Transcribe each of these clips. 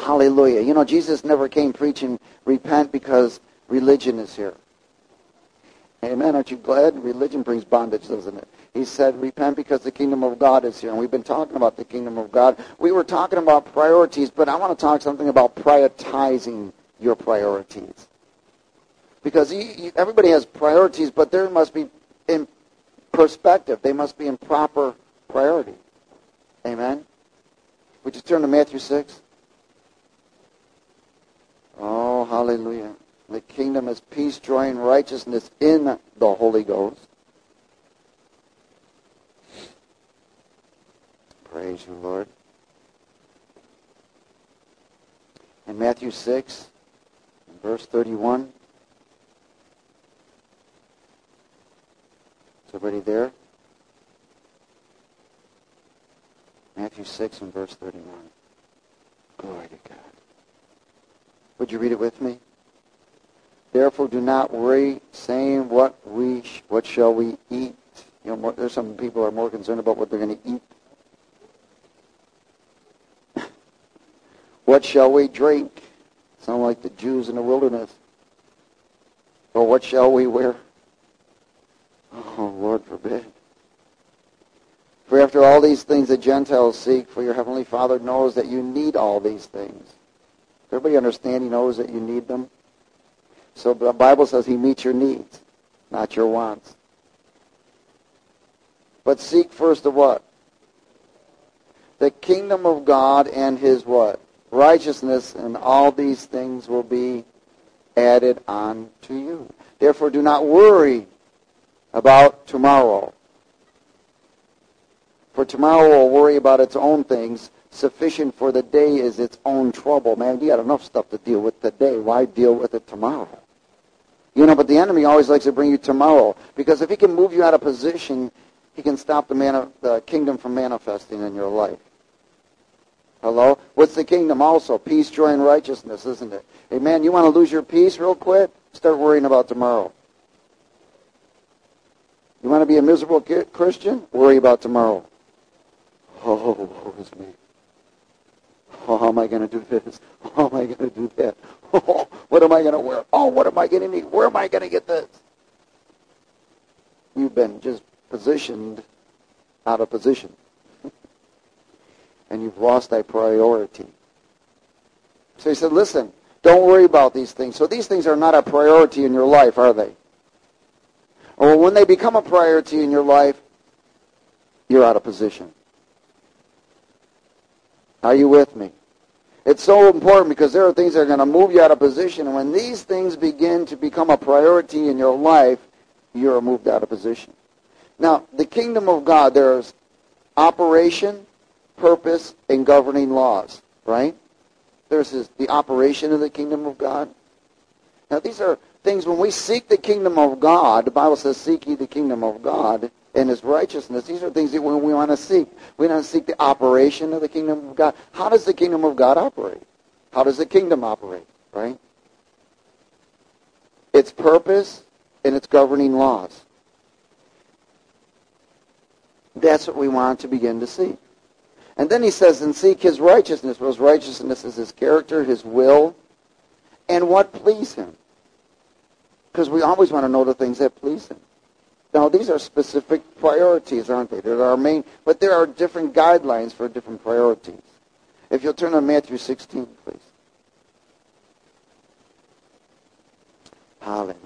Hallelujah. You know, Jesus never came preaching, repent because religion is here. Amen. Aren't you glad? Religion brings bondage, doesn't it? He said, repent because the kingdom of God is here. And we've been talking about the kingdom of God. We were talking about priorities, but I want to talk something about prioritizing your priorities. Because everybody has priorities, but there must be in perspective. They must be in proper priority. Amen? Would you turn to Matthew 6? Oh, hallelujah. The kingdom is peace, joy, and righteousness in the Holy Ghost. Praise you, Lord. In Matthew 6, verse 31. Is everybody there? Matthew 6 and verse 31. Glory to God. Would you read it with me? Therefore, do not worry, saying, what shall we eat? You know, there's some people who are more concerned about what they're going to eat. What shall we drink? Sound like the Jews in the wilderness. Or what shall we wear? Oh, Lord forbid. For after all these things the Gentiles seek, for your heavenly Father knows that you need all these things. Everybody understand He knows that you need them? So the Bible says He meets your needs, not your wants. But seek first the what? The kingdom of God and His what? Righteousness, and all these things will be added on to you. Therefore, do not worry about tomorrow. For tomorrow will worry about its own things. Sufficient for the day is its own trouble. Man, you got enough stuff to deal with today. Why deal with it tomorrow? You know, but the enemy always likes to bring you tomorrow. Because if he can move you out of position, he can stop the kingdom from manifesting in your life. Hello? What's the kingdom also? Peace, joy, and righteousness, isn't it? Hey, man, you want to lose your peace real quick? Start worrying about tomorrow. You want to be a miserable Christian? Worry about tomorrow. Oh, woe is me. Oh, how am I going to do this? How am I going to do that? Oh, what am I going to wear? Oh, what am I going to need? Where am I going to get this? You've been just positioned out of position. And you've lost that priority. So he said, listen, don't worry about these things. So these things are not a priority in your life, are they? Or when they become a priority in your life, you're out of position. Are you with me? It's so important because there are things that are going to move you out of position. And when these things begin to become a priority in your life, you're moved out of position. Now, the kingdom of God, there's operation, purpose, and governing laws, right? There's the operation of the kingdom of God. Now, these are things, when we seek the kingdom of God, the Bible says, seek ye the kingdom of God and His righteousness. These are things that we want to seek. We want to seek the operation of the kingdom of God. How does the kingdom of God operate? How does the kingdom operate, right? Its purpose and its governing laws. That's what we want to begin to see. And then he says, and seek His righteousness. Well, His righteousness is His character, His will, and what please Him. Because we always want to know the things that please Him. Now, these are specific priorities, aren't they? They're our main, but there are different guidelines for different priorities. If you'll turn to Matthew 16, please. Hallelujah.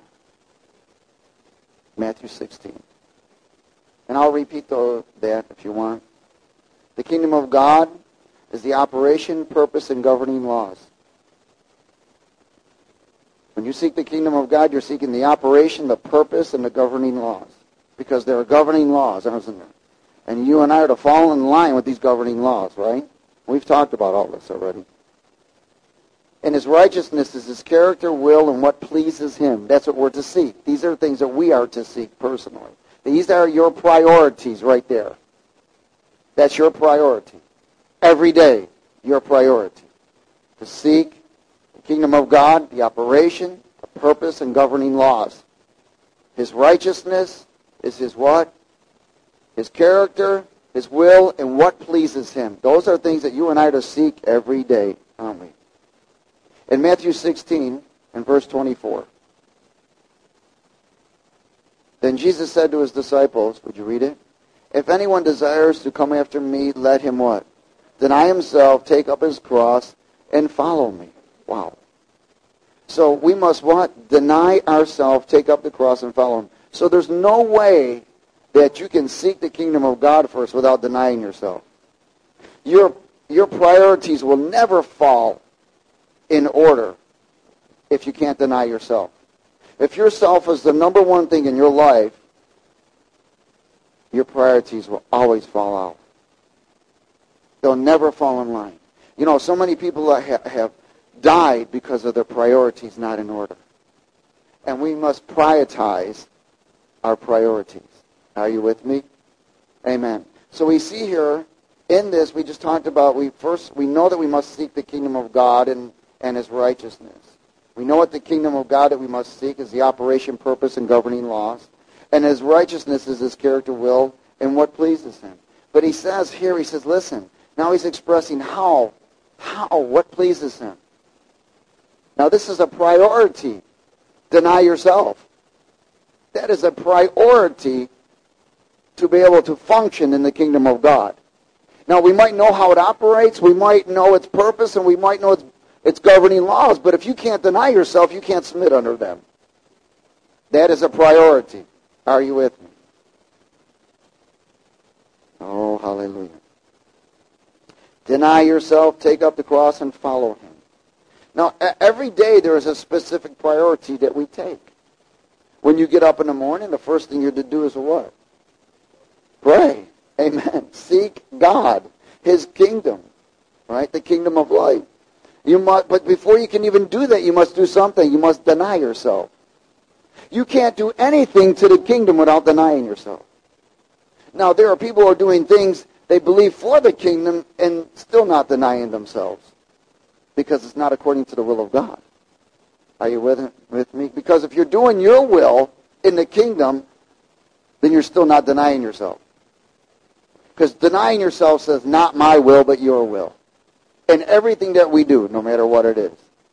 Matthew 16. And I'll repeat that if you want. The kingdom of God is the operation, purpose, and governing laws. When you seek the kingdom of God, you're seeking the operation, the purpose, and the governing laws. Because there are governing laws, aren't there? And you and I are to fall in line with these governing laws, right? We've talked about all this already. And His righteousness is His character, will, and what pleases Him. That's what we're to seek. These are things that we are to seek personally. These are your priorities right there. That's your priority. Every day, your priority. To seek the kingdom of God, the operation, the purpose, and governing laws. His righteousness is His what? His character, His will, and what pleases Him. Those are things that you and I are to seek every day, aren't we? In Matthew 16, in verse 24, then Jesus said to his disciples, would you read it? If anyone desires to come after me, let him what? Deny himself, take up his cross, and follow me. Wow. So we must what? Deny ourselves, take up the cross, and follow him. So there's no way that you can seek the kingdom of God first without denying yourself. Your priorities will never fall in order if you can't deny yourself. If yourself is the number one thing in your life, your priorities will always fall out. They'll never fall in line. You know, so many people have died because of their priorities not in order. And we must prioritize our priorities. Are you with me? Amen. So we see here in this, we just talked about, we know that we must seek the kingdom of God and his righteousness. We know what the kingdom of God that we must seek is the operation, purpose, and governing laws. And his righteousness is his character, will, and what pleases him. But he says here, he says, listen, now he's expressing what pleases him. Now this is a priority. Deny yourself. That is a priority to be able to function in the kingdom of God. Now we might know how it operates, we might know its purpose, and we might know its governing laws, but if you can't deny yourself, you can't submit under them. That is a priority. Are you with me? Oh, hallelujah. Deny yourself, take up the cross, and follow him. Now, every day there is a specific priority that we take. When you get up in the morning, the first thing you're to do is what? Pray. Amen. Seek God, his kingdom, right? The kingdom of light. But before you can even do that, you must do something. You must deny yourself. You can't do anything to the kingdom without denying yourself. Now, there are people who are doing things they believe for the kingdom and still not denying themselves because it's not according to the will of God. Are you with me? Because if you're doing your will in the kingdom, then you're still not denying yourself. Because denying yourself says, not my will, but your will. In everything that we do, no matter what it is.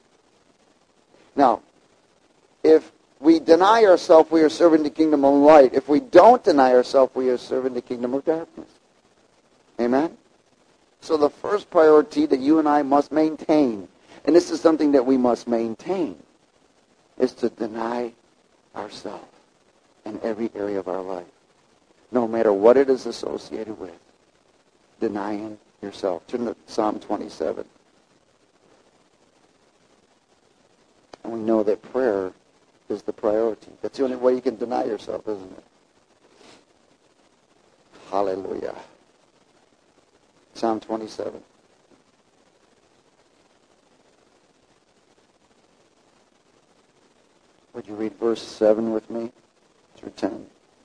Now, if we deny ourselves, we are serving the kingdom of light. If we don't deny ourselves, we are serving the kingdom of darkness. Amen? So the first priority that you and I must maintain, and this is something that we must maintain, is to deny ourselves in every area of our life. No matter what it is associated with. Denying yourself. Turn to Psalm 27. And we know that prayer is the priority. That's the only way you can deny yourself, isn't it? Hallelujah. Psalm 27. Would you read verse 7 with me through 10?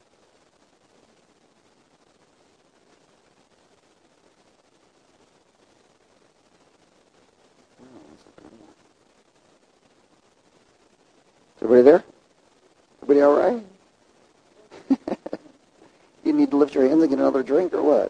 Everybody there? Everybody all right? You need to lift your hands and get another drink or what?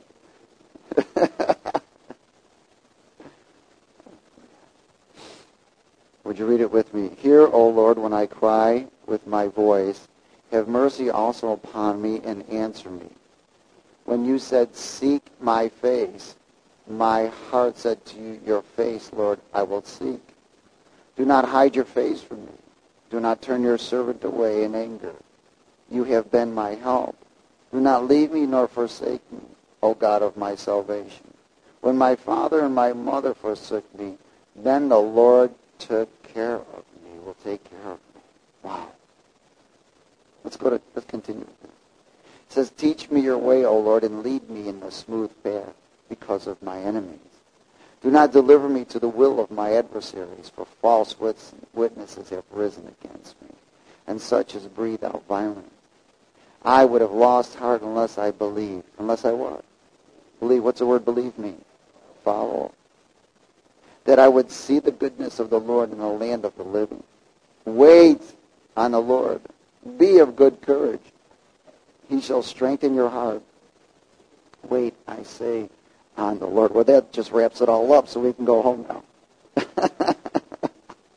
Would you read it with me? Hear, O Lord, when I cry with my voice. Have mercy also upon me and answer me. When you said, seek my face, my heart said to you, your face, Lord, I will seek. Do not hide your face from me. Do not turn your servant away in anger. You have been my help. Do not leave me nor forsake me, O God of my salvation. When my father and my mother forsook me, then the Lord took care of me, will take care of me. Wow. Let's continue with this. It says, teach me your way, O Lord, and lead me in the smooth path because of my enemies. Do not deliver me to the will of my adversaries, for false witnesses have risen against me, and such as breathe out violence. I would have lost heart unless I believed. Unless I what? Believe. What's the word believe mean? Follow. That I would see the goodness of the Lord in the land of the living. Wait on the Lord. Be of good courage. He shall strengthen your heart. Wait, I say, on the Lord. Well, that just wraps it all up so we can go home now.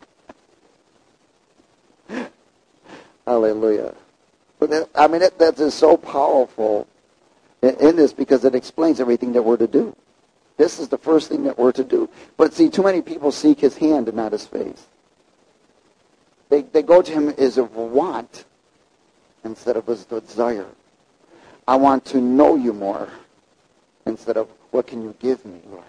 Hallelujah. But that is so powerful in this because it explains everything that we're to do. This is the first thing that we're to do. But see, too many people seek his hand and not his face. They go to him as a want instead of as a desire. I want to know you more instead of what can you give me, Lord.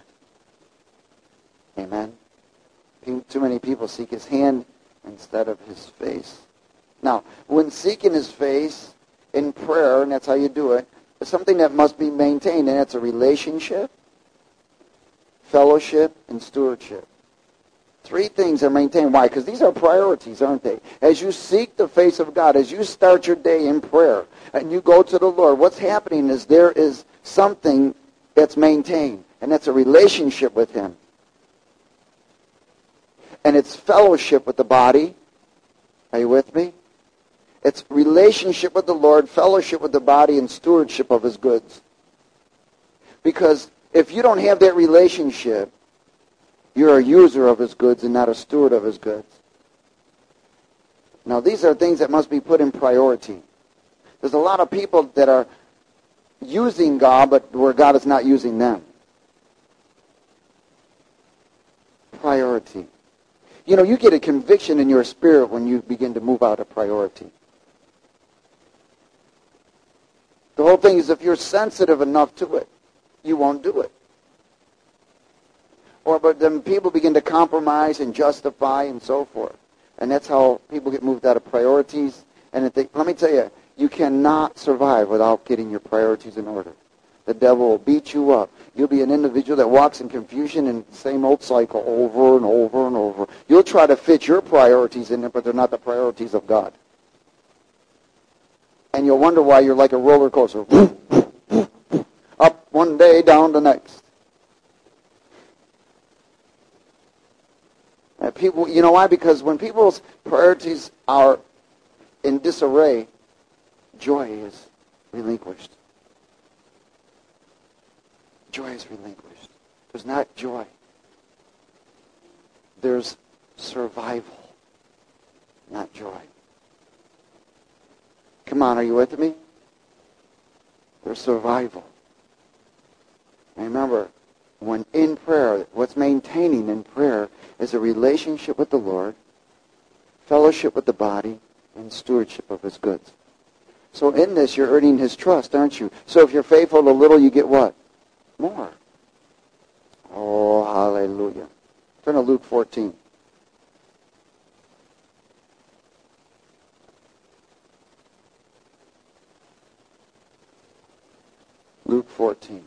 Amen. Too many people seek his hand instead of his face. Now, when seeking his face in prayer, and that's how you do it, it's something that must be maintained, and it's a relationship, fellowship, and stewardship. Three things are maintained. Why? Because these are priorities, aren't they? As you seek the face of God, as you start your day in prayer, and you go to the Lord, what's happening is there is something that's maintained, and that's a relationship with him. And it's fellowship with the body. Are you with me? It's relationship with the Lord, fellowship with the body, and stewardship of his goods. Because if you don't have that relationship, you're a user of his goods and not a steward of his goods. Now, these are things that must be put in priority. There's a lot of people that are using God, but where God is not using them. Priority. You know, you get a conviction in your spirit when you begin to move out of priority. The whole thing is if you're sensitive enough to it, you won't do it. But then people begin to compromise and justify and so forth. And that's how people get moved out of priorities. And let me tell you, you cannot survive without getting your priorities in order. The devil will beat you up. You'll be an individual that walks in confusion and the same old cycle over and over and over. You'll try to fit your priorities in it, but they're not the priorities of God. And you'll wonder why you're like a roller coaster. Up one day, down the next. And people, you know why? Because when people's priorities are in disarray, joy is relinquished. Joy is relinquished. There's not joy. There's survival, not joy. Come on, are you with me? There's survival. And remember, when in prayer, what's maintaining in prayer is a relationship with the Lord, fellowship with the body, and stewardship of his goods. So in this, you're earning his trust, aren't you? So if you're faithful to little, you get what? More. Oh, hallelujah. Turn to Luke 14. Luke 14.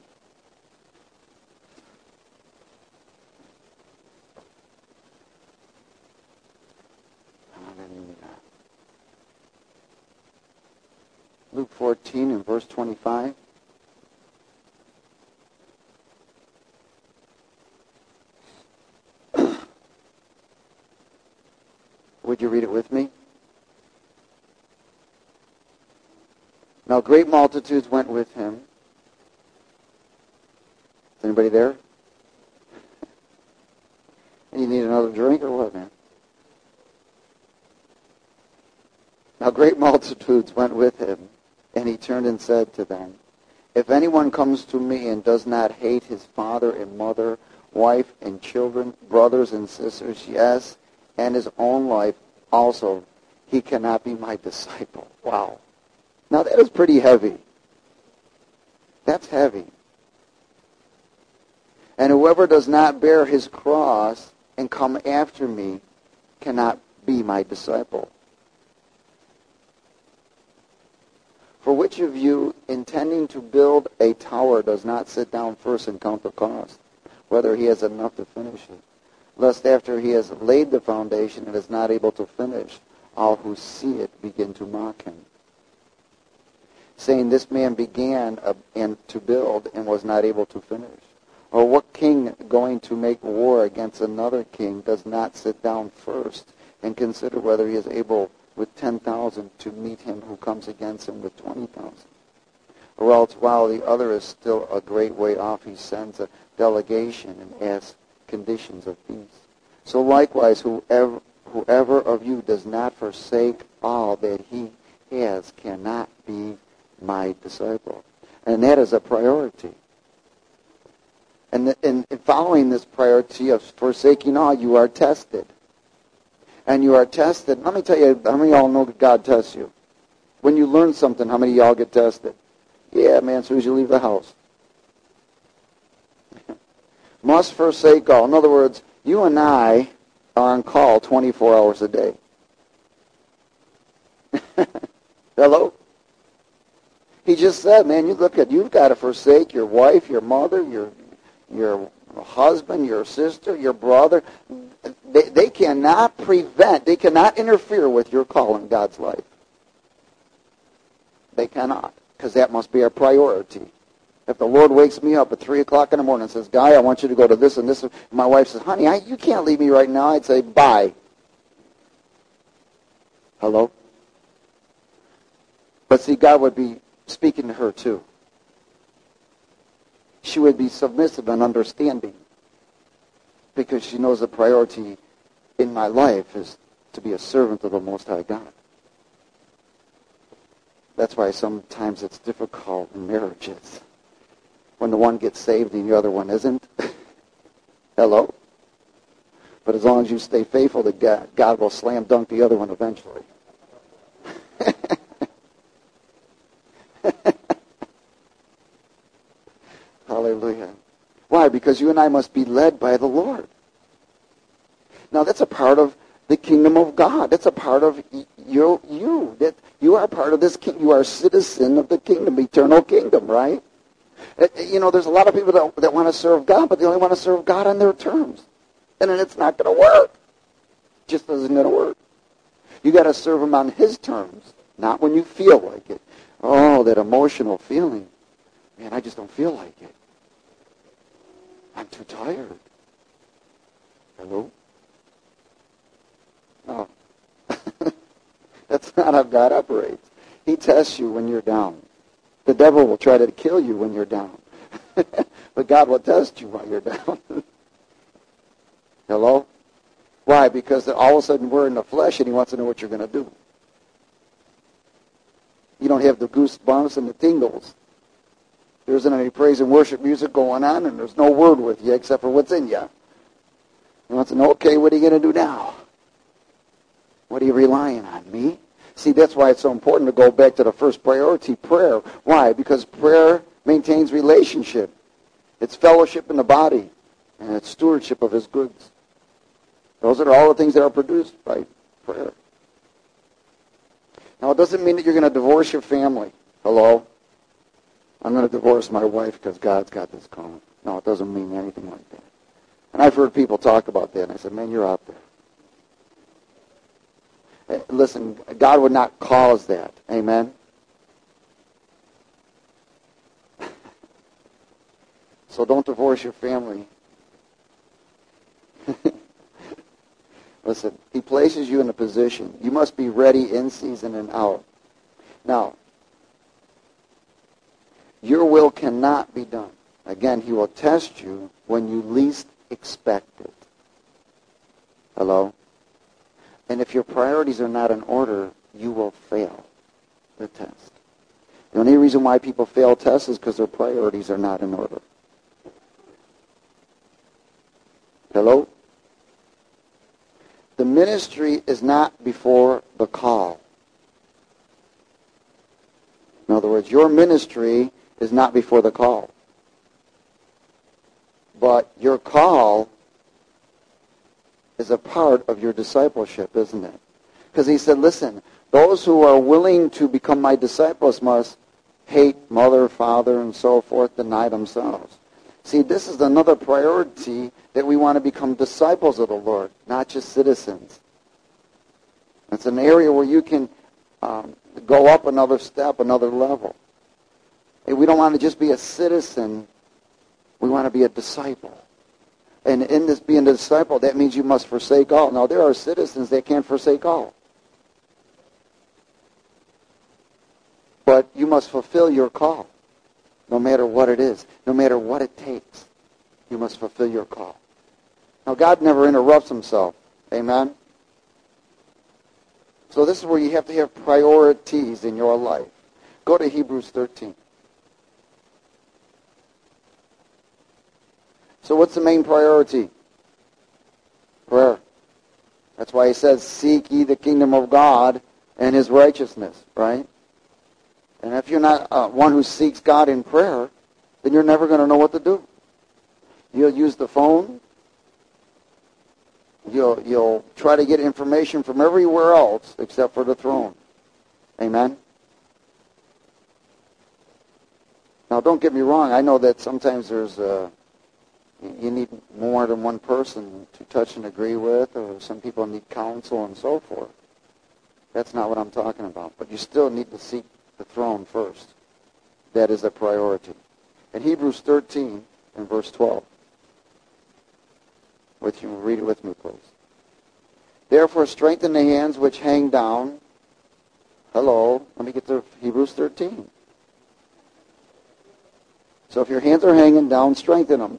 Hallelujah. Luke 14 and verse 25. Would you read it with me? Now great multitudes went with him. Is anybody there? You need another drink or what, man? Now great multitudes went with him, and he turned and said to them, if anyone comes to me and does not hate his father and mother, wife and children, brothers and sisters, yes, and his own life also, he cannot be my disciple. Wow. Now that is pretty heavy. That's heavy. And whoever does not bear his cross and come after me cannot be my disciple. For which of you, intending to build a tower, does not sit down first and count the cost, whether he has enough to finish it? Lest after he has laid the foundation and is not able to finish, all who see it begin to mock him, saying, this man began to build and was not able to finish. Or what king going to make war against another king does not sit down first and consider whether he is able with 10,000 to meet him who comes against him with 20,000? Or else while the other is still a great way off, he sends a delegation and asks conditions of peace. So likewise, whoever of you does not forsake all that he has cannot be my disciple. And that is a priority. And in following this priority of forsaking all, you are tested. And you are tested. Let me tell you, how many of y'all know that God tests you? When you learn something, how many of y'all get tested? Yeah, man, as soon as you leave the house. Must forsake all. In other words, you and I are on call 24 hours a day. Hello? He just said, man, you've got to forsake your wife, your mother, your husband, your sister, your brother. They cannot prevent, they cannot interfere with your call in God's life. They cannot, because that must be our priority. If the Lord wakes me up at 3 o'clock in the morning and says, Guy, I want you to go to this and this, and my wife says, honey, you can't leave me right now, I'd say, bye. Hello? But see, God would be speaking to her too. She would be submissive and understanding, because she knows the priority in my life is to be a servant of the Most High God. That's why sometimes it's difficult in marriages, when the one gets saved and the other one isn't. Hello? But as long as you stay faithful to God, God will slam dunk the other one eventually. Hallelujah. Why? Because you and I must be led by the Lord. Now that's a part of the kingdom of God. That's a part of you. That you are part of this kingdom. You are a citizen of the kingdom, eternal kingdom, right? You know, there's a lot of people that want to serve God, but they only want to serve God on their terms. And then it's not going to work. It just isn't going to work. You got to serve Him on His terms, not when you feel like it. Oh, that emotional feeling. Man, I just don't feel like it. I'm too tired. Hello? No. That's not how God operates. He tests you when you're down. The devil will try to kill you when you're down. But God will test you while you're down. Hello? Why? Because all of a sudden we're in the flesh and He wants to know what you're going to do. You don't have the goosebumps and the tingles. There isn't any praise and worship music going on, and there's no word with you except for what's in you. He wants to know, okay, what are you going to do now? What are you relying on? Me? See, that's why it's so important to go back to the first priority, prayer. Why? Because prayer maintains relationship. It's fellowship in the body, and it's stewardship of His goods. Those are all the things that are produced by prayer. Now, it doesn't mean that you're going to divorce your family. Hello? I'm going to divorce my wife because God's got this calling. No, it doesn't mean anything like that. And I've heard people talk about that, and I said, man, you're out there. Listen, God would not cause that. Amen? So don't divorce your family. Listen, He places you in a position. You must be ready in season and out. Now, your will cannot be done. Again, He will test you when you least expect it. Hello? And if your priorities are not in order, you will fail the test. The only reason why people fail tests is because their priorities are not in order. Hello? The ministry is not before the call. In other words, your ministry is not before the call. But your call is a part of your discipleship, isn't it? Because He said, listen, those who are willing to become my disciples must hate mother, father, and so forth, deny themselves. See, this is another priority, that we want to become disciples of the Lord, not just citizens. It's an area where you can go up another step, another level. And we don't want to just be a citizen. We want to be a disciple. And in this being a disciple, that means you must forsake all. Now, there are citizens that can't forsake all. But you must fulfill your call, no matter what it is, no matter what it takes. You must fulfill your call. Now, God never interrupts Himself. Amen? So this is where you have to have priorities in your life. Go to Hebrews 13. So what's the main priority? Prayer. That's why he says, seek ye the kingdom of God and his righteousness, right? And if you're not one who seeks God in prayer, then you're never going to know what to do. You'll use the phone. You'll try to get information from everywhere else except for the throne. Amen? Now, don't get me wrong. I know that sometimes you need more than one person to touch and agree with, or some people need counsel and so forth. That's not what I'm talking about. But you still need to seek the throne first. That is a priority. In Hebrews 13, in verse 12. Read it with me, please. Therefore, strengthen the hands which hang down. Hello. Let me get to Hebrews 13. So if your hands are hanging down, strengthen them.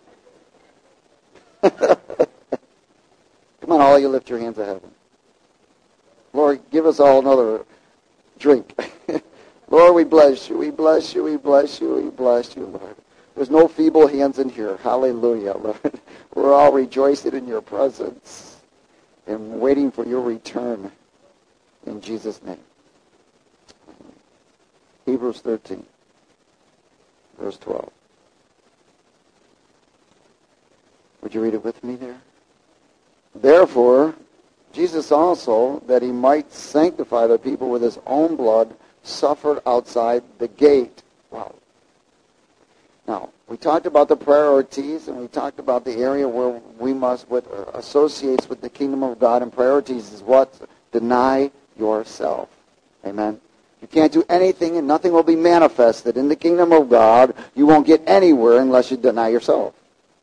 Come on, all you lift your hands to heaven. Lord, give us all another drink. Lord, we bless you. We bless you. We bless you. We bless you, Lord. There's no feeble hands in here. Hallelujah, Lord. We're all rejoicing in your presence and waiting for your return in Jesus' name. Hebrews 13, verse 12. Would you read it with me there? Therefore, Jesus also, that he might sanctify the people with his own blood, suffered outside the gate. Wow. Now, we talked about the priorities, and we talked about the area where we must, what associates with the kingdom of God, and priorities is what? Deny yourself. Amen? You can't do anything, and nothing will be manifested in the kingdom of God. You won't get anywhere unless you deny yourself.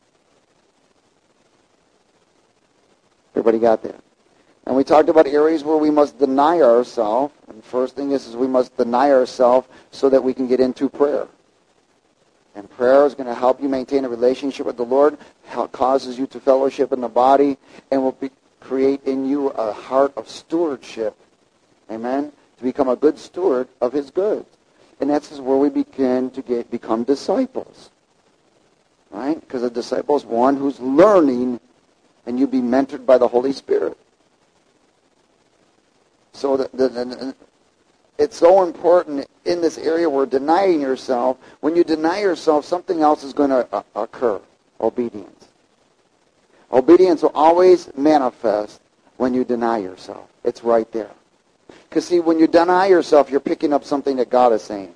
Everybody got that? And we talked about areas where we must deny ourselves. And the first thing is we must deny ourselves so that we can get into prayer. And prayer is going to help you maintain a relationship with the Lord, causes you to fellowship in the body, and will create in you a heart of stewardship. Amen? To become a good steward of his goods. And that's where we begin to become disciples. Right? Because a disciple is one who's learning, and you be mentored by the Holy Spirit. So it's so important in this area where denying yourself, when you deny yourself, something else is going to occur. Obedience. Obedience will always manifest when you deny yourself. It's right there. Because see, when you deny yourself, you're picking up something that God is saying.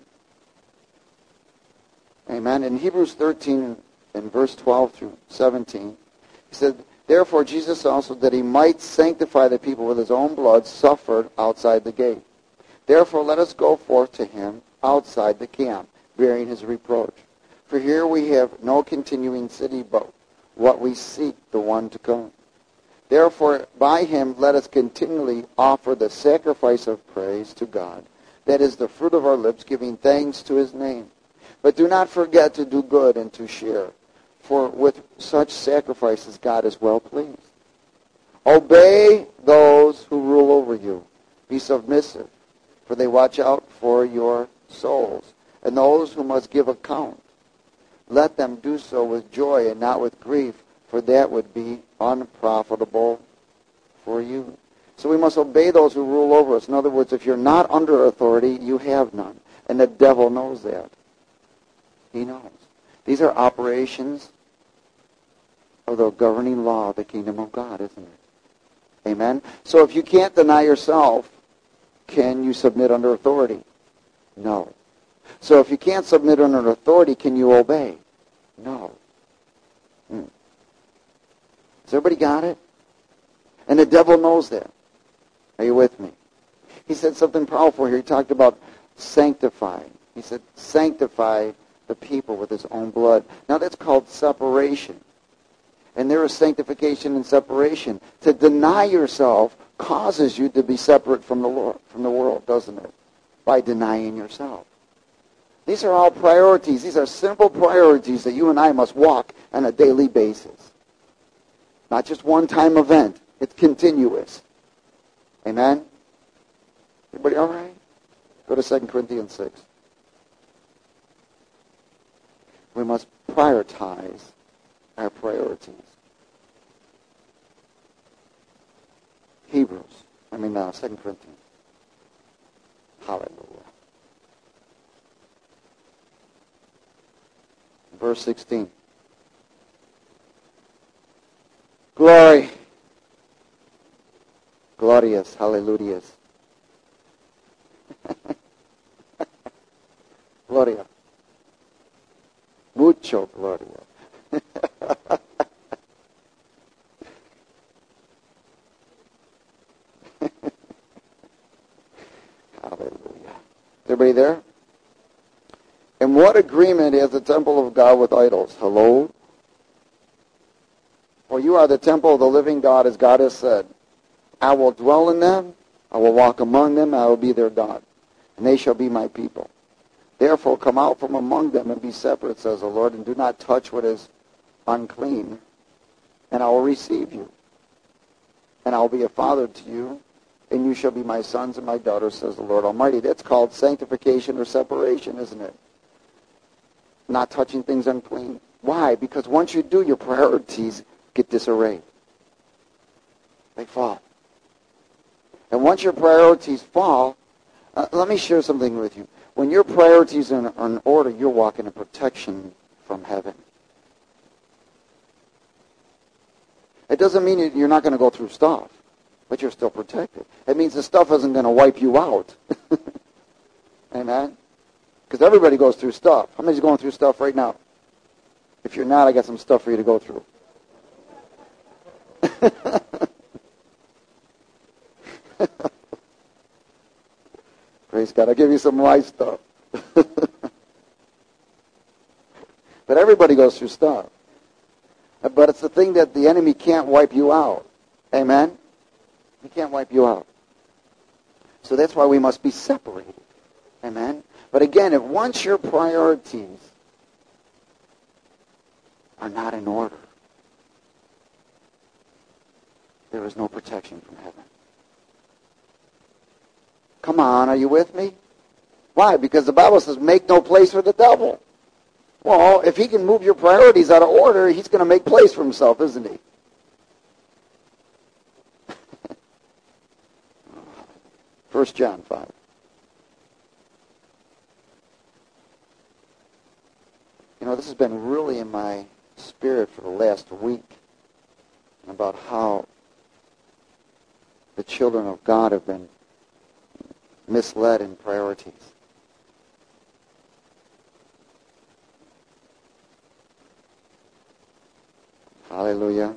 Amen. In Hebrews 13, in verse 12 through 17, he said, therefore, Jesus also, that he might sanctify the people with his own blood, suffered outside the gate. Therefore, let us go forth to him outside the camp, bearing his reproach. For here we have no continuing city, but what we seek, the one to come. Therefore, by him let us continually offer the sacrifice of praise to God. That is the fruit of our lips, giving thanks to his name. But do not forget to do good and to share. For with such sacrifices God is well pleased. Obey those who rule over you. Be submissive, for they watch out for your souls. And those who must give account, let them do so with joy and not with grief, for that would be unprofitable for you. So we must obey those who rule over us. In other words, if you're not under authority, you have none. And the devil knows that. He knows. These are operations of the governing law of the kingdom of God, isn't it? Amen? So if you can't deny yourself, can you submit under authority? No. So if you can't submit under authority, can you obey? No. Has everybody got it? And the devil knows that. Are you with me? He said something powerful here. He talked about sanctifying. He said, sanctify the people with his own blood. Now that's called separation. And there is sanctification and separation. To deny yourself causes you to be separate from the Lord, from the world, doesn't it? By denying yourself. These are all priorities. These are simple priorities that you and I must walk on a daily basis. Not just one-time event. It's continuous. Amen? Everybody all right? Go to 2 Corinthians 6. We must prioritize our priorities. 2 Corinthians. Hallelujah. Verse 16. Glory. Glorious. Hallelujah. Gloria. Mucho gloria. Hallelujah. Is everybody there? And what agreement is the temple of God with idols? Hello? For you are the temple of the living God, as God has said. I will dwell in them, I will walk among them, I will be their God, and they shall be my people. Therefore come out from among them and be separate, says the Lord, and do not touch what is unclean, and I will receive you. And I will be a father to you, and you shall be my sons and my daughters, says the Lord Almighty. That's called sanctification or separation, isn't it? Not touching things unclean. Why? Because once you do, your priorities get disarrayed. They fall. And once your priorities fall, let me share something with you. When your priorities are in order, you're walking in protection from heaven. It doesn't mean you're not going to go through stuff, but you're still protected. It means the stuff isn't going to wipe you out. Amen? Because everybody goes through stuff. How many's going through stuff right now? If you're not, I got some stuff for you to go through. Praise God. I'll give you some light stuff. But everybody goes through stuff. But it's the thing that the enemy can't wipe you out. Amen? He can't wipe you out. So that's why we must be separated. Amen? But again, if once your priorities are not in order, there is no protection from heaven. Come on, are you with me? Why? Because the Bible says, make no place for the devil. Well, if he can move your priorities out of order, he's going to make place for himself, isn't he? 1 John 5. You know, this has been really in my spirit for the last week about how the children of God have been misled in priorities. Hallelujah.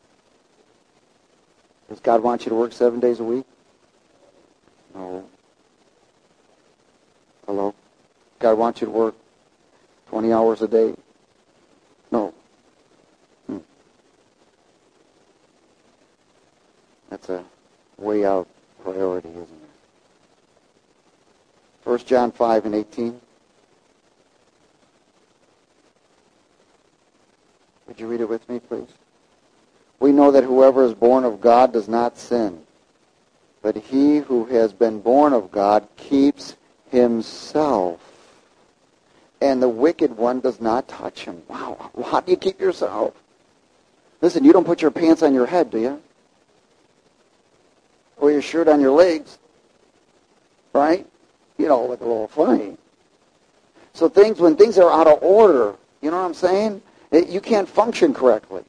Does God want you to work 7 days a week? No. Hello? God wants you to work 20 hours a day? No. That's a way out priority, isn't it? 1 John 5 and 18. Would you read it with me, please? We know that whoever is born of God does not sin, but he who has been born of God keeps himself, and the wicked one does not touch him. Wow, how do you keep yourself? Listen, you don't put your pants on your head, do you? Or your shirt on your legs, right? You know, like a little funny. So when things are out of order, you know what I'm saying? You can't function correctly.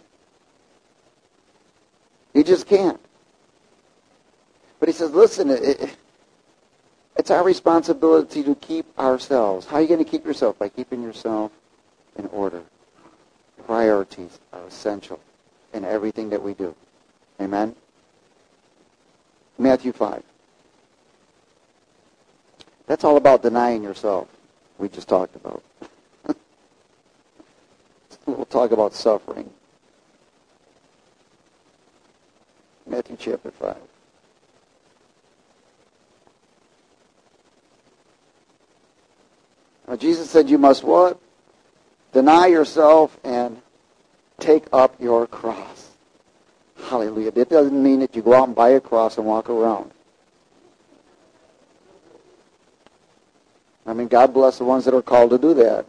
You just can't. But he says, listen, it's our responsibility to keep ourselves. How are you going to keep yourself? By keeping yourself in order. Priorities are essential in everything that we do. Amen? Matthew 5. That's all about denying yourself. We just talked about. We'll talk about suffering. Matthew chapter 5. Now, Jesus said you must what? Deny yourself and take up your cross. Hallelujah. That doesn't mean that you go out and buy a cross and walk around. I mean, God bless the ones that are called to do that.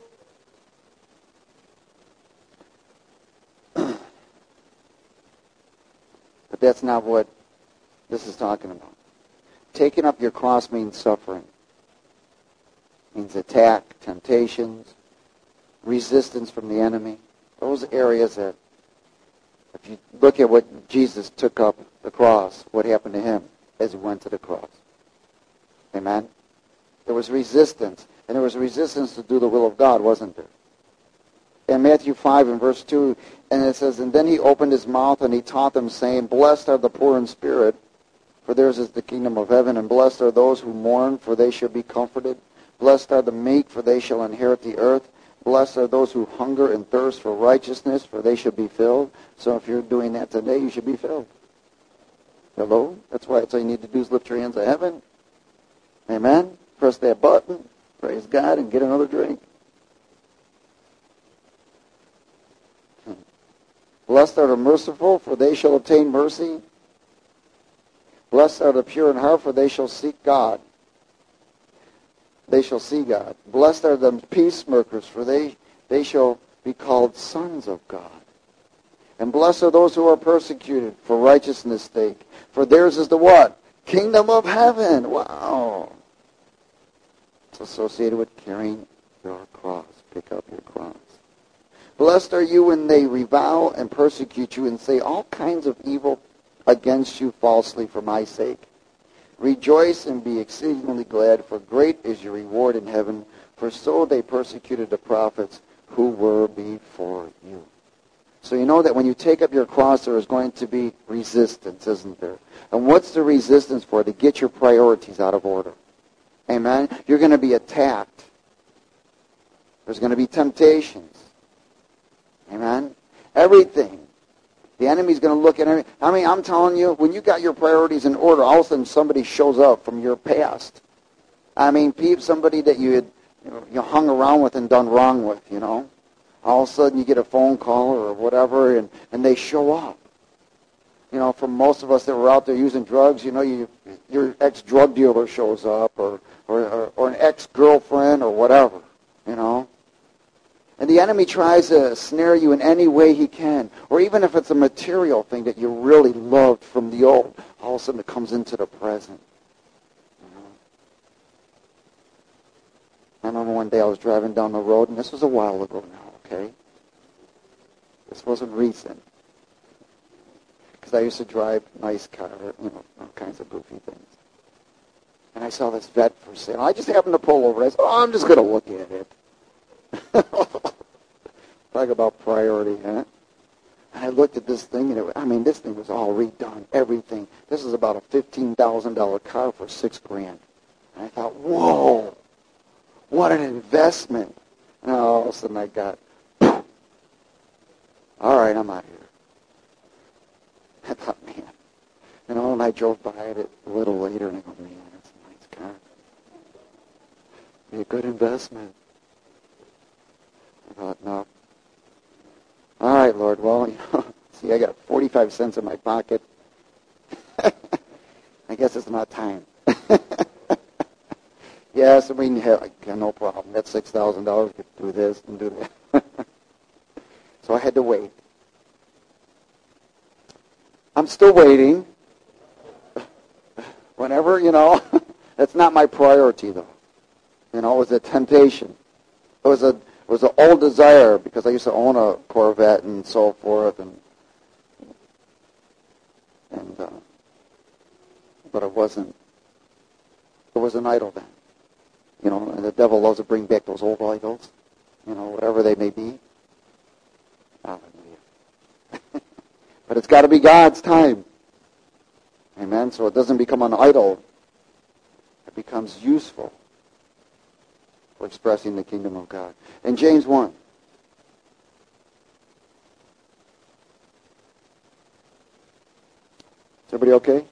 But that's not what this is talking about. Taking up your cross means suffering. Means attack, temptations, resistance from the enemy. Those areas that, if you look at what Jesus took up the cross, what happened to him as he went to the cross. Amen? There was resistance. And there was resistance to do the will of God, wasn't there? In Matthew 5 and verse 2, and it says, and then he opened his mouth and he taught them, saying, blessed are the poor in spirit, for theirs is the kingdom of heaven, and blessed are those who mourn, for they shall be comforted. Blessed are the meek, for they shall inherit the earth. Blessed are those who hunger and thirst for righteousness, for they shall be filled. So if you're doing that today, you should be filled. Hello? That's why all you need to do is lift your hands to heaven. Amen? Press that button, praise God, and get another drink. Blessed are the merciful, for they shall obtain mercy. Blessed are the pure in heart, for they shall seek God. They shall see God. Blessed are the peacemakers, for they shall be called sons of God. And blessed are those who are persecuted for righteousness' sake, for theirs is the what? Kingdom of heaven. Wow. It's associated with carrying your cross. Pick up your cross. Blessed are you when they revile and persecute you and say all kinds of evil against you falsely for my sake. Rejoice and be exceedingly glad, for great is your reward in heaven, for so they persecuted the prophets who were before you. So you know that when you take up your cross, there is going to be resistance, isn't there? And what's the resistance for? To get your priorities out of order. Amen? You're going to be attacked. There's going to be temptations. Amen? Everything. The enemy's going to look at everything. I mean, I'm telling you, when you got your priorities in order, all of a sudden somebody shows up from your past. I mean, somebody that you had you hung around with and done wrong with, you know. All of a sudden you get a phone call or whatever, and they show up. You know, for most of us that were out there using drugs, you know, your ex-drug dealer shows up, or an ex-girlfriend or whatever, you know. And the enemy tries to snare you in any way he can. Or even if it's a material thing that you really loved from the old, all of a sudden it comes into the present. You know? I remember one day I was driving down the road, and this was a while ago now, okay? This wasn't recent. Because I used to drive nice car, you know, all kinds of goofy things. And I saw this vet for sale. I just happened to pull over. I said, I'm just going to look at it. Talk about priority, huh? And I looked at this thing, and this thing was all redone, everything. This is about a $15,000 car for $6,000. And I thought, whoa, what an investment. And all of a sudden I got, all right, I'm out here. I thought, man. You know, and I drove by it a little later, and I go, man, that's a nice car. Be a good investment. I thought, no. All right, Lord, well, you know, see, I got 45 cents in my pocket. I guess it's not time. Yes, I mean, no problem. That's $6,000. Could do this and do that. So I had to wait. I'm still waiting. Whenever, you know, that's not my priority, though. You know, it was a temptation. It was an old desire, because I used to own a Corvette and so forth, but it was an idol then. You know, and the devil loves to bring back those old idols, you know, whatever they may be. Hallelujah. But it's got to be God's time. Amen? So it doesn't become an idol. It becomes useful for expressing the kingdom of God. In James 1. Is everybody okay?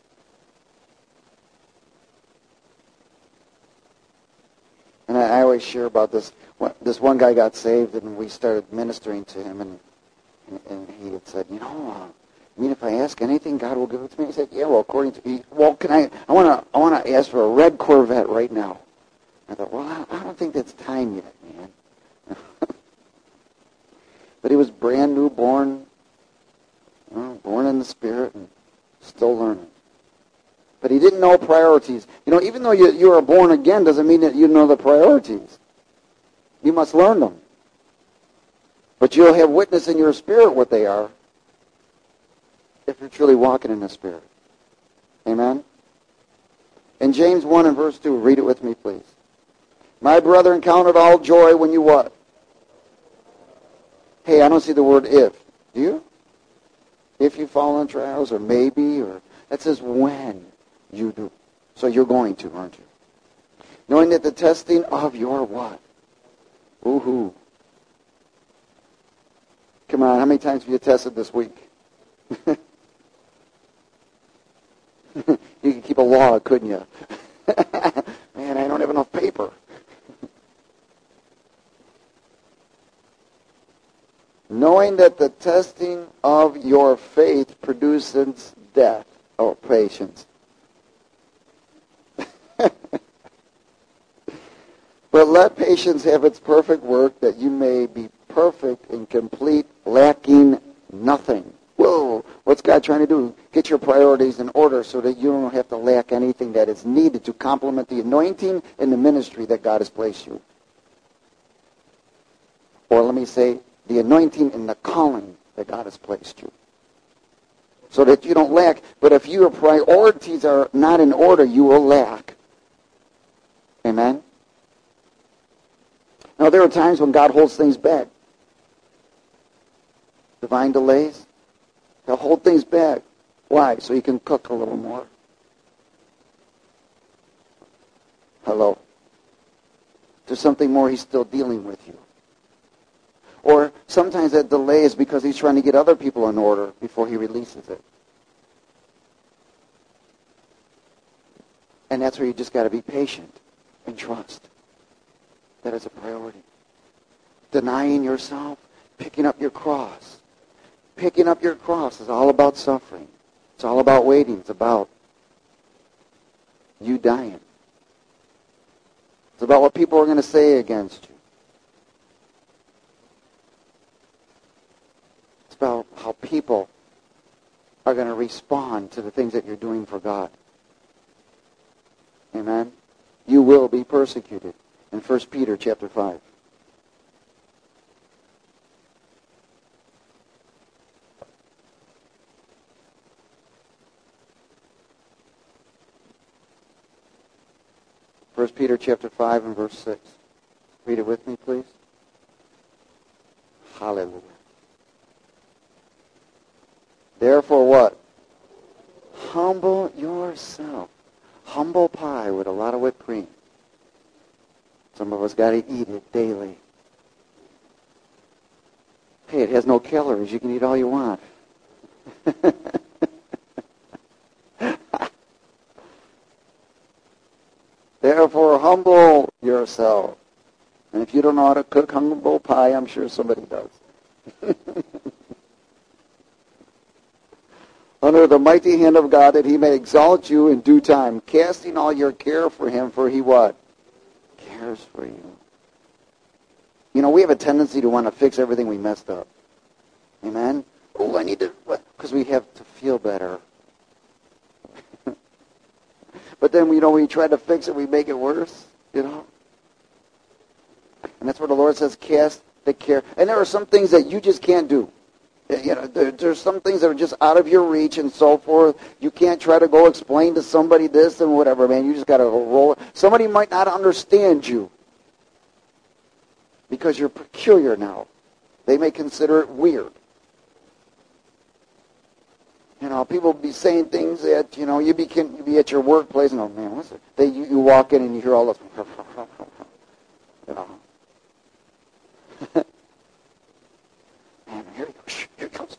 And I always share about this. This one guy got saved, and we started ministering to him, and he had said, you know, I mean, if I ask anything, God will give it to me. He said, yeah, well, according to me, well, I want to ask for a red Corvette right now. I thought, well, I don't think that's time yet, man. But he was brand new, born in the Spirit, and still learning. But he didn't know priorities. Even though you are born again, doesn't mean that you know the priorities. You must learn them. But you'll have witness in your spirit what they are if you're truly walking in the Spirit. Amen? In James 1 and verse 2, read it with me, please. My brethren, count it all joy when you what? Hey, I don't see the word if. Do you? If you fall in trials, or maybe, or that says when you do. So you're going to, aren't you? Knowing that the testing of your what? Woohoo. Come on, how many times have you tested this week? You could keep a log, couldn't you? Man, I don't have enough paper. Knowing that the testing of your faith produces death, or patience. But let patience have its perfect work, that you may be perfect and complete, lacking nothing. Whoa! What's God trying to do? Get your priorities in order so that you don't have to lack anything that is needed to complement the anointing and the ministry that God has placed you. Or let me say, the anointing and the calling that God has placed you. So that you don't lack. But if your priorities are not in order, you will lack. Amen? Now, there are times when God holds things back. Divine delays. He'll hold things back. Why? So you can cook a little more. Hello. There's something more he's still dealing with you. Or sometimes that delay is because he's trying to get other people in order before he releases it. And that's where you just got to be patient and trust. That is a priority. Denying yourself, picking up your cross. Picking up your cross is all about suffering. It's all about waiting. It's about you dying. It's about what people are going to say against you. It's about how people are going to respond to the things that you're doing for God. Amen? You will be persecuted. In 1 Peter chapter 5. First Peter chapter 5 and verse 6. Read it with me, please. Hallelujah. Therefore what? Humble yourself. Humble pie with a lot of whipped cream. Some of us got to eat it daily. Hey, it has no calories. You can eat all you want. Therefore, humble yourself. And if you don't know how to cook humble pie, I'm sure somebody does. Under the mighty hand of God, that he may exalt you in due time, casting all your care for him, for he what? Cares for you. We have a tendency to want to fix everything we messed up. Amen? Oh, I need to, because we have to feel better. But then, when we try to fix it, we make it worse, And that's where the Lord says, cast the care. And there are some things that you just can't do. There's some things that are just out of your reach and so forth. You can't try to go explain to somebody this and whatever, man. You just got to roll it. Somebody might not understand you because you're peculiar now. They may consider it weird. People be saying things that, you be at your workplace and, oh, man, what's it? You walk in and you hear all this, Man, here he goes. Here he comes.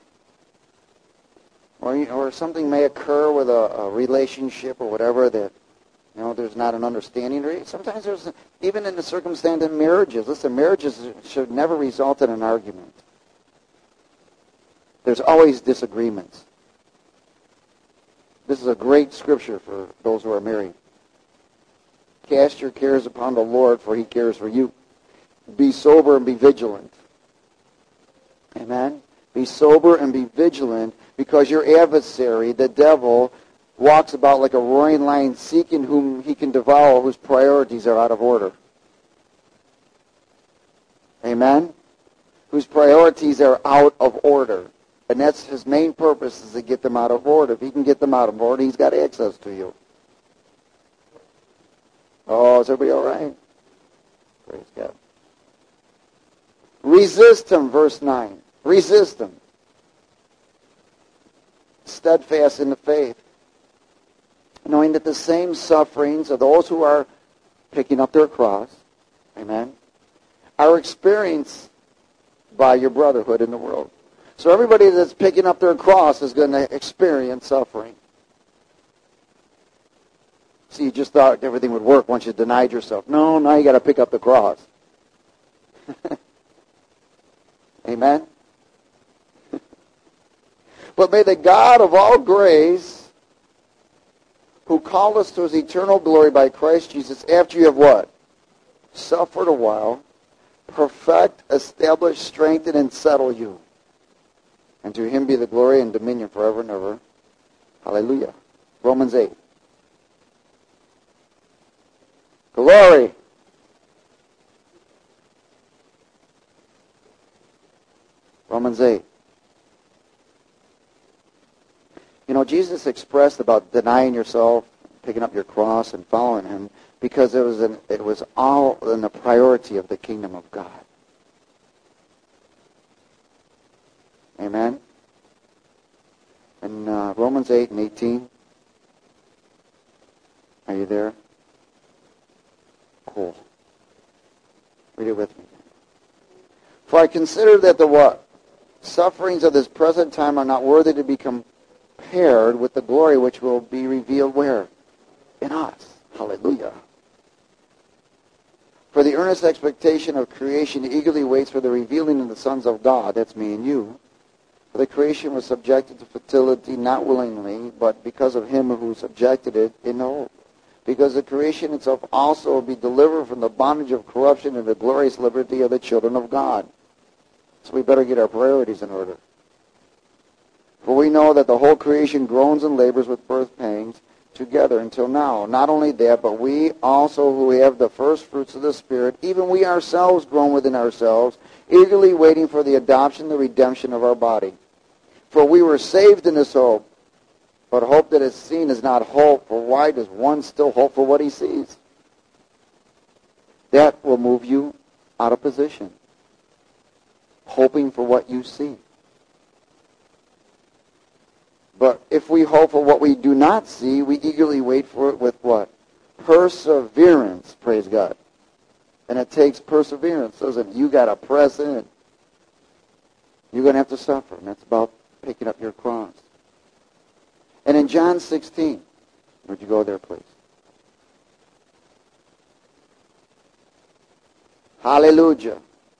Or something may occur with a relationship or whatever that, there's not an understanding. Sometimes there's, even in the circumstance in marriages. Listen, marriages should never result in an argument. There's always disagreements. This is a great scripture for those who are married. Cast your cares upon the Lord, for he cares for you. Be sober and be vigilant. Amen? Be sober and be vigilant, because your adversary, the devil, walks about like a roaring lion, seeking whom he can devour, whose priorities are out of order. Amen? Whose priorities are out of order. And that's his main purpose, is to get them out of order. If he can get them out of order, he's got access to you. Oh, is everybody all right? Praise God. Resist him, verse 9. Resist him. Steadfast in the faith, knowing that the same sufferings of those who are picking up their cross, amen, are experienced by your brotherhood in the world. So everybody that's picking up their cross is going to experience suffering. See, you just thought everything would work once you denied yourself. No, now you got to pick up the cross. Amen? But may the God of all grace, who called us to his eternal glory by Christ Jesus, after you have what? Suffered a while, perfect, establish, strengthen, and settle you. And to him be the glory and dominion forever and ever. Hallelujah. Romans 8. Glory. Romans 8. You know, Jesus expressed about denying yourself, picking up your cross, and following him, because it was all in the priority of the kingdom of God. Amen? In Romans 8 and 18. Are you there? Cool. Read it with me. For I consider that the what? Sufferings of this present time are not worthy to be compared with the glory which will be revealed where? In us. Hallelujah. For the earnest expectation of creation eagerly waits for the revealing of the sons of God. That's me and you. For the creation was subjected to fertility, not willingly, but because of him who subjected it in hope. Because the creation itself also will be delivered from the bondage of corruption and the glorious liberty of the children of God. So we better get our priorities in order. For we know that the whole creation groans and labors with birth pangs together until now. Not only that, but we also who have the first fruits of the Spirit, even we ourselves groan within ourselves, eagerly waiting for the adoption, the redemption of our body. For we were saved in this hope. But hope that is seen is not hope, for why does one still hope for what he sees? That will move you out of position. Hoping for what you see. But if we hope for what we do not see, we eagerly wait for it with what? Perseverance, praise God. And it takes perseverance, doesn't it? You got to press in. You're going to have to suffer, and that's about picking up your cross. And in John 16, would you go there, please? Hallelujah.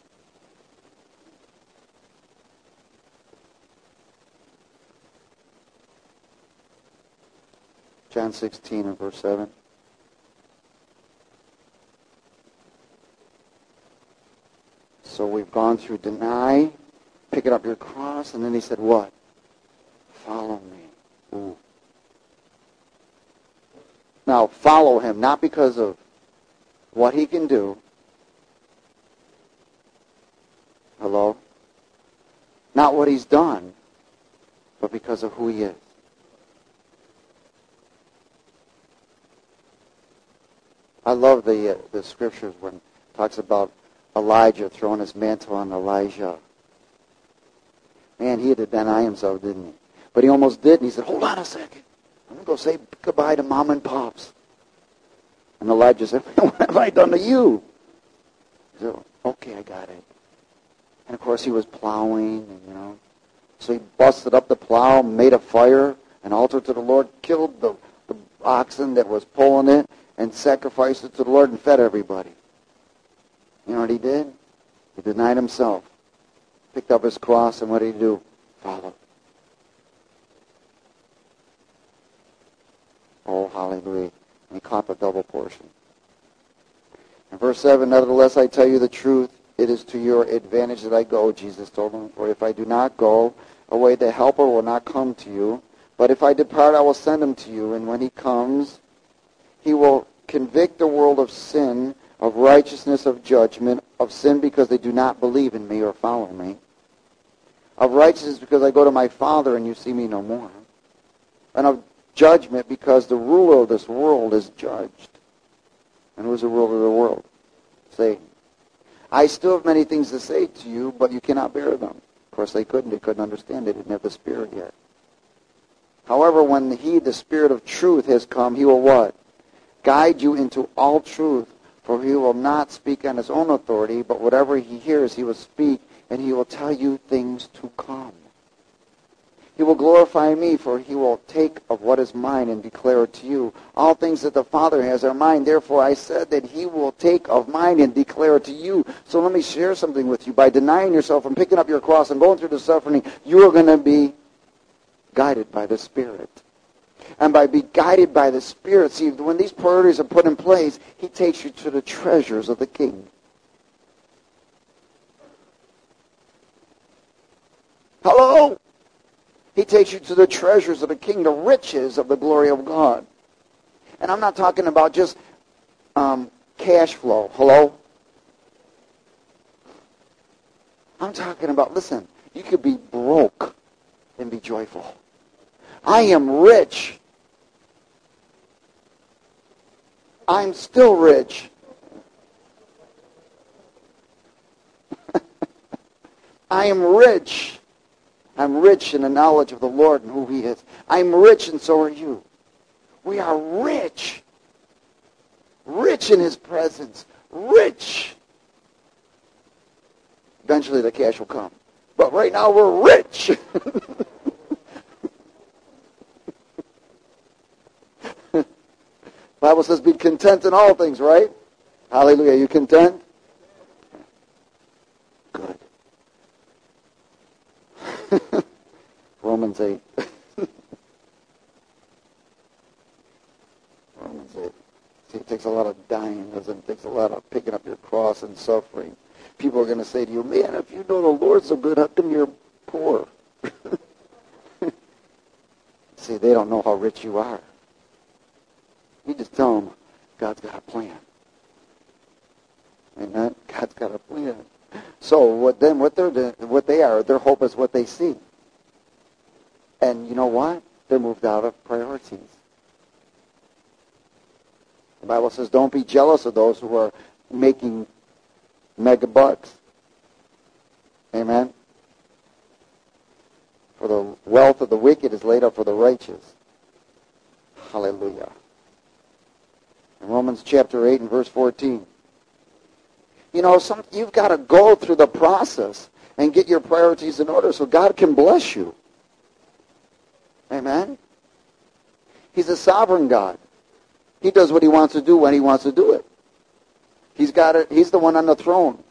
John 16 and verse 7. So we've gone through deny, picking up your cross, and then he said what? Follow me. Ooh. Now, follow him, not because of what he can do. Hello? Not what he's done, but because of who he is. I love the scriptures when it talks about Elijah throwing his mantle on Elijah. Man, he had to deny himself, didn't he? But he almost did, and he said, hold on a second. I'm going to go say goodbye to Mom and Pops. And Elijah said, what have I done to you? He said, okay, I got it. And, of course, he was plowing, and, so he busted up the plow, made a fire, an altar to the Lord, killed the oxen that was pulling it, and sacrificed it to the Lord and fed everybody. You know what he did? He denied himself, picked up his cross, and what did he do? Follow. Oh, hallelujah. And he caught the double portion. Verse 7, nevertheless I tell you the truth, it is to your advantage that I go, Jesus told them. For if I do not go away, the Helper will not come to you. But if I depart, I will send him to you. And when he comes, he will convict the world of sin, of righteousness, of judgment, of sin because they do not believe in me or follow me, of righteousness because I go to my Father and you see me no more, and of judgment because the ruler of this world is judged. And who's the ruler of the world? Satan. I still have many things to say to you, but you cannot bear them. Of course, they couldn't. They couldn't understand. They didn't have the Spirit yet. However, when he, the Spirit of truth, has come, he will what? Guide you into all truth, for he will not speak on his own authority, but whatever he hears, he will speak, and he will tell you things to come. He will glorify me, for he will take of what is mine and declare it to you. All things that the Father has are mine. Therefore I said that he will take of mine and declare it to you. So let me share something with you. By denying yourself and picking up your cross and going through the suffering, you are going to be guided by the Spirit. And by being guided by the Spirit, see, when these priorities are put in place, he takes you to the treasures of the King. Hello? He takes you to the treasures of the King, the riches of the glory of God. And I'm not talking about just cash flow. Hello? I'm talking about, listen, you could be broke and be joyful. I am rich. I'm still rich. I am rich. I'm rich in the knowledge of the Lord and who he is. I'm rich and so are you. We are rich. Rich in his presence. Rich. Eventually the cash will come. But right now we're rich. Bible says be content in all things, right? Hallelujah. You content? Good. Romans 8. Romans 8. See, it takes a lot of dying, doesn't it? It takes a lot of picking up your cross and suffering. People are going to say to you, man, if you know the Lord's so good, how come you're poor? See, they don't know how rich you are. You just tell them, God's got a plan. Amen? God's got a plan. So their hope is what they see. And you know what? They're moved out of priorities. The Bible says, don't be jealous of those who are making mega bucks. Amen? For the wealth of the wicked is laid up for the righteous. Hallelujah. In Romans chapter 8 and verse 14. You know, you've got to go through the process and get your priorities in order so God can bless you. Amen? He's a sovereign God. He does what he wants to do when he wants to do it. He's got it. He's the one on the throne.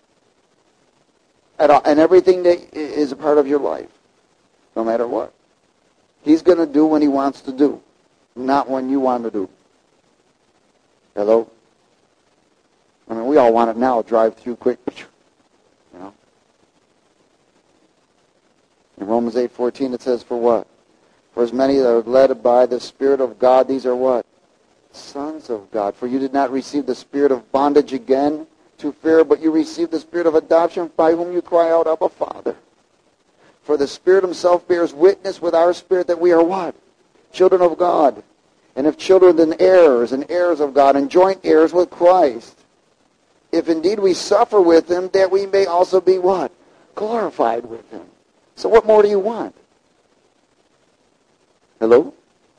And everything that is a part of your life, no matter what. He's going to do when he wants to do, not when you want to do. Hello? I mean, we all want it now, drive through quick, you know. In Romans 8:14 it says, for what? For as many that are led by the Spirit of God, these are what? Sons of God. For you did not receive the spirit of bondage again to fear, but you received the spirit of adoption by whom you cry out, Abba, Father. For the Spirit himself bears witness with our spirit that we are what? Children of God. And if children, then heirs, and heirs of God, and joint heirs with Christ. If indeed we suffer with him, that we may also be what? Glorified with him. So what more do you want? Hello?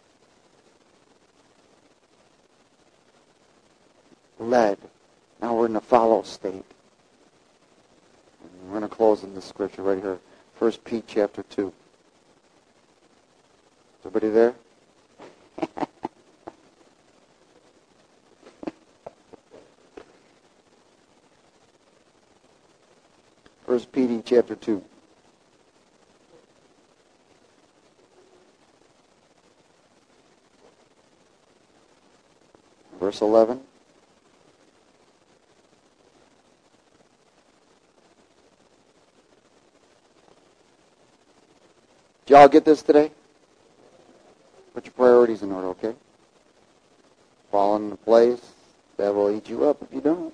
Led. Now we're in the follow state. And we're going to close in this scripture right here. 1 Pete chapter 2. Is everybody there? First Peter chapter 2. Verse 11. Did y'all get this today? Put your priorities in order, okay? Fall into place. That will eat you up if you don't.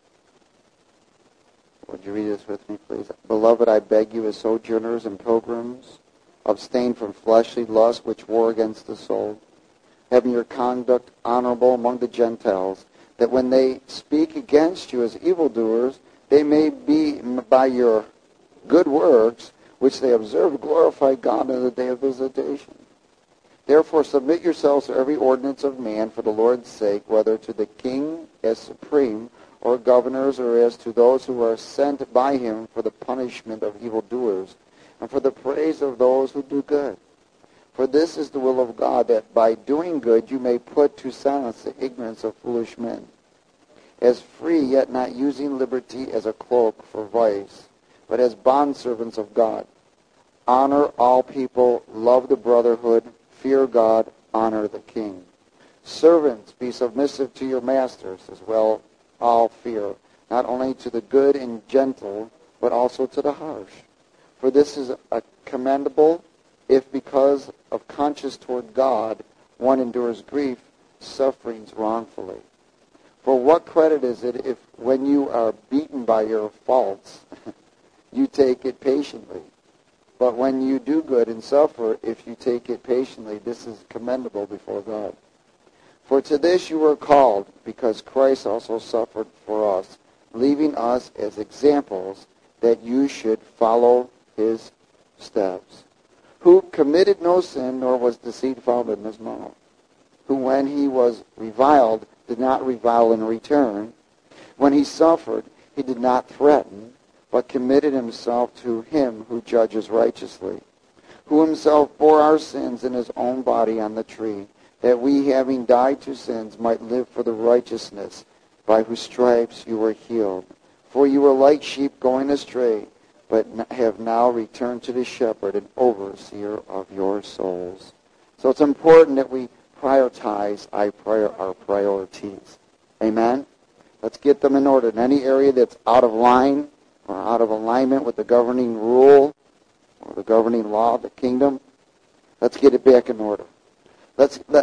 Would you read this with me, please? Beloved, I beg you as sojourners and pilgrims, abstain from fleshly lusts which war against the soul, having your conduct honorable among the Gentiles, that when they speak against you as evildoers, they may be by your good works, which they observe, glorify God in the day of visitation. Therefore submit yourselves to every ordinance of man for the Lord's sake, whether to the king as supreme, or governors, or as to those who are sent by him for the punishment of evildoers, and for the praise of those who do good. For this is the will of God, that by doing good you may put to silence the ignorance of foolish men. As free, yet not using liberty as a cloak for vice, but as bondservants of God. Honor all people, love the brotherhood, fear God, honor the king. Servants, be submissive to your masters, as well all fear, not only to the good and gentle, but also to the harsh. For this is a commendable, if because of conscience toward God one endures grief, sufferings wrongfully. For what credit is it if when you are beaten by your faults, you take it patiently? But when you do good and suffer, if you take it patiently, this is commendable before God. For to this you were called, because Christ also suffered for us, leaving us as examples that you should follow his steps. Who committed no sin, nor was deceit found in his mouth. Who when he was reviled, did not revile in return. When he suffered, he did not threaten, but committed himself to him who judges righteously. Who himself bore our sins in his own body on the tree, that we, having died to sins, might live for the righteousness, by whose stripes you were healed. For you were like sheep going astray, but have now returned to the shepherd and overseer of your souls. So it's important that we prioritize our priorities. Amen? Let's get them in order. In any area that's out of line or out of alignment with the governing rule or the governing law of the kingdom, let's get it back in order. Let's get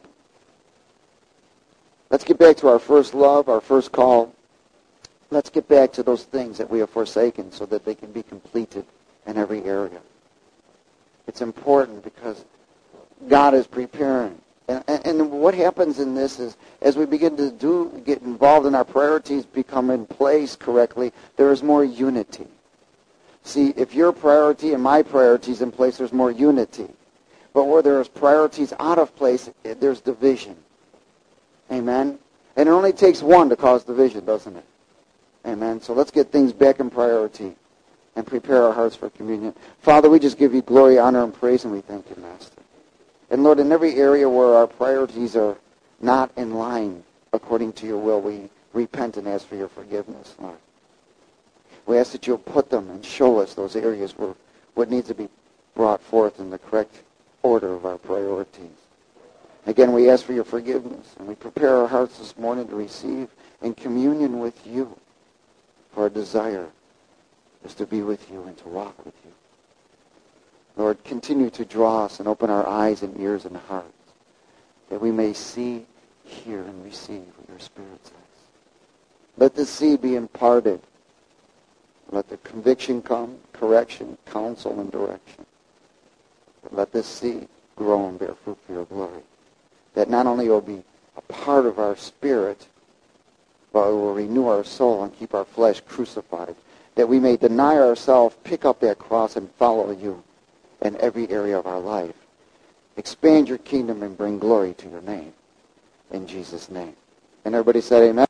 back to our first love, our first call. Let's get back to those things that we have forsaken so that they can be completed in every area. It's important because God is preparing. And what happens in this is, as we begin to get involved in our priorities, become in place correctly, there is more unity. See, if your priority and my priority is in place, there's more unity. But where there's priorities out of place, there's division. Amen? And it only takes one to cause division, doesn't it? Amen? So let's get things back in priority and prepare our hearts for communion. Father, we just give you glory, honor, and praise, and we thank you, Master. And Lord, in every area where our priorities are not in line according to your will, we repent and ask for your forgiveness, Lord. We ask that you'll put them and show us those areas where what needs to be brought forth in the correct order of our priorities. Again, we ask for your forgiveness, and we prepare our hearts this morning to receive in communion with you. For our desire is to be with you and to walk with you. Lord, continue to draw us and open our eyes and ears and hearts, that we may see, hear, and receive what your Spirit says. Let the seed be imparted. Let the conviction come, correction, counsel, and direction. Let this seed grow and bear fruit for your glory. That not only will be a part of our spirit, but it will renew our soul and keep our flesh crucified. That we may deny ourselves, pick up that cross, and follow you in every area of our life. Expand your kingdom and bring glory to your name. In Jesus' name. And everybody said amen.